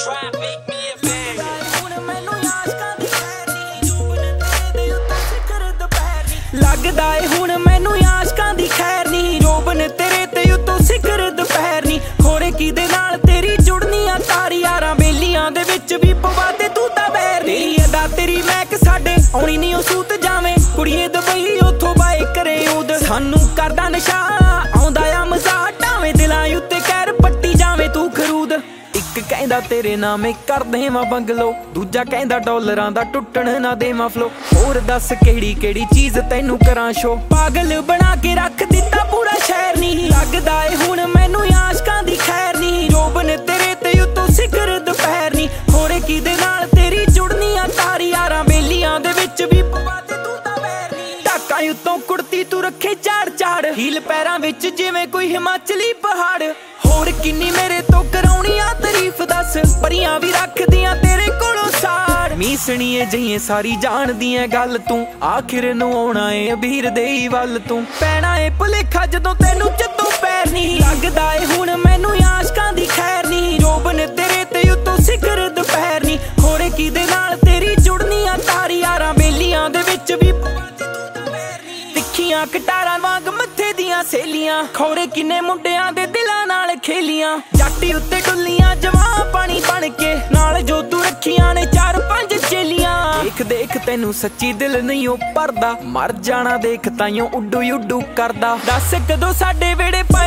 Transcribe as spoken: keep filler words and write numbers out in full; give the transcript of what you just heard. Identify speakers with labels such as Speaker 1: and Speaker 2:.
Speaker 1: ਲੱਗਦਾ ਏ ਹੁਣ ਮੈਨੂੰ ਆਸ਼ਕਾਂ ਦੀ ਖੈਰ ਨੀ ਜੋਬਨ ਤੇਰੇ ਤੇ ਉਤੋਂ ਸਿਖਰ ਦੁਪਹਿਰ ਨੀ ਖੋਰੇ ਕਿਦੇ ਨਾਲ ਤੇਰੀ ਜੁੜਨੀਆਂ ਤਾਰੀ ਯਾਰਾਂ ਬੇਲੀਆਂ ਦੇ ਵਿੱਚ ਵੀ ਪਵਾ ਦੇ ਤੂੰ ਤਾਂ ਬੈਰ ਤੇਰੀ ਅਦਾ ਤੇਰੀ ਮਹਿਕ ਸਾਡੇ ਆਉਣੀ ਨੀ ਉਹ ਸੂਤ ਜਾਵੇਂ ਕੁੜੀਏ ਦੁਬਈ ਉਥੋਂ ਬਾਏ ਕਰੇ ਉਦ ਸਾਨੂੰ ਕਰਦਾ ਨਸ਼ਾ ਆਉਂਦਾ ਆ ਮਜ਼ਾ ਟਾਵੇਂ ਦਿਲਾਂ ਉੱਤੇ ਕਹਿਰ ਪੱਟੀ ਜਾਵੇਂ ਤੂੰ ਖਰੂਦ ਇੱਕ ਕਹਿੰਦਾ ਤੇਰੇ ਨਾਮੇ ਕਰ ਦੇਵਾਂ ਬੰਗਲੋ ਦੂਜਾ ਕਹਿੰਦਾ ਡਾਲਰਾਂ ਦਾ ਟੁੱਟਣ ਨਾ ਦੇਵਾਂ ਫਲੋ ਹੋਰ ਦੱਸ ਕਿਹੜੀ ਕਿਹੜੀ ਚੀਜ਼ ਤੈਨੂੰ ਕਰਾਂ ਸ਼ੋ ਪਾਗਲ ਬਣਾ ਕੇ ਰੱਖ ਦਿੱਤਾ ਪੂਰਾ ਸ਼ਹਿਰ ਨੀ ਲੱਗਦਾ ਏ ਹੁਣ ਮੈਨੂੰ ਆਸ਼ਕਾਂ ਦੀ ਖੈਰ ਨੀ ਜੋਬਨ ਤੇਰੇ ਤੇ ਉਤੋਂ ਸਿਖਰ ਦੁਪਹਿਰ ਨੀ ਹੋਰੇ ਕਿਦੇ ਨਾਲ ਤੇਰੀ ਜੁੜਨੀਆਂ ਤਾਰੀ ਯਾਰਾਂ ਬੇਲੀਆਂ ਦੇ ਵਿੱਚ ਵੀ ਪਵਾ ਦੇ ਤੂੰ ਤਾਂ ਵੈਰ ਨੀ ਢਾਕਾਂ ਉੱਤੋਂ ਕੁੜਤੀ ਤੂੰ ਰੱਖੇ ਝਾੜ ਝਾੜ ਹੀਲ ਪੈਰਾਂ ਵਿੱਚ ਜਿਵੇਂ ਕੋਈ ਹਿਮਾਚਲੀ ਪਹਾੜ ਹੋਰ ਕਿੰਨੀ ਮੇਰੇ ਤੋਂ ਕਰਾਉਣੀ ਆ ਤਾਰੀਫ ਦੱਸ ਪਰੀਆਂ ਵੀ ਰੱਖਦੀਆਂ ਤੇਰੇ ਕੋਲੋਂ ਸਾੜ ਮੀਸਣੀਏ ਜਈਏ ਸਾਰੀ ਜਾਣਦੀਆਂ ਗੱਲ ਤੂੰ ਆਖਿਰ ਨੂੰ ਆਉਣਾ ਏ ਅਬੀਰ ਦੇ ਹੀ ਵੱਲ ਤੂੰ ਪੈਣਾ ਏ ਭੁਲੇਖਾ ਜਦੋਂ ਤੈਨੂੰ ਜਦੋਂ ਪੈਰ ਨਹੀਂ ਲੱਗਦਾ ਏ ਹੁਣ ਮੈਨੂੰ ਆਸ਼ਕਾਂ ਦੀ ਖੈਰ ਨਹੀਂ ਜੋਬਨ ਤੇਰੇ ਤੇ ਉਤੋਂ ਸਿਖਰ ਦੁਪਹਿਰ ਨਹੀਂ ਹੋਰੇ ਕਿਦੇ ਨਾਲ ਤੇਰੀ ਜੁੜਨੀਆਂ ਤਾਰੀ ਯਾਰਾਂ ਬੇਲੀਆਂ ਦੇ ਵਿੱਚ ਵੀ ਤਿੱਖੀਆਂ ਕਟਾਰਾਂ ਵਾਂਗ ਮੱਥੇ ਦੀਆਂ ਸੇਲੀਆਂ ਖੋਰੇ ਕਿੰਨੇ ਮੁੰਡਿਆਂ ਦੇ ਦਿਲਾਂ ਨਾਲ ਖੇਲੀਆਂ ਜੱਟੀ ਉੱਤੇ ਡੁੱਲੀਆਂ ਜਵਾਂ ਪਾਣੀ ਬਣ ਕੇ ਨਾਲ ਜੋ ਤੂੰ ਰੱਖੀਆਂ ਨੇ ਚਾਰ ਪੰਜ ਚੇਲੀਆਂ ਦੇਖ ਦੇਖ ਤੈਨੂੰ ਸੱਚੀ ਦਿਲ ਨਹੀਂ ਉਹ ਭਰਦਾ ਮਰ ਜਾਣਾ ਦੇਖ ਤਾਈਓ ਉੱਡੂ ਉੱਡੂ ਕਰਦਾ ਦੱਸ ਕਦੋਂ ਸਾਡੇ ਵੇੜੇ